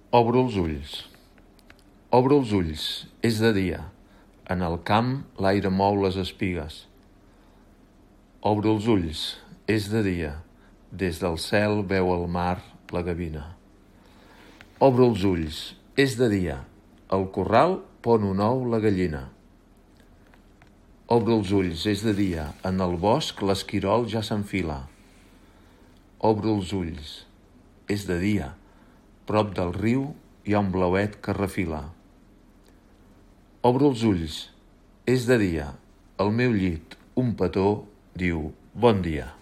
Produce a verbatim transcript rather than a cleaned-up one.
Obro els ulls. Obro els ulls, és de dia. En el camp l'aire mou les espigues. Obro els ulls, és de dia. Des del cel veu el mar la gavina. Obro els ulls, és de dia. Al corral pon un ou la gallina. Obro els ulls, és de dia. En el bosc l'esquirol ja s'enfila. Obro els ulls, és de dia. Prop del riu hi ha un blauet que refila. Obro els ulls, és de dia. Al meu llit un petó diu bon dia.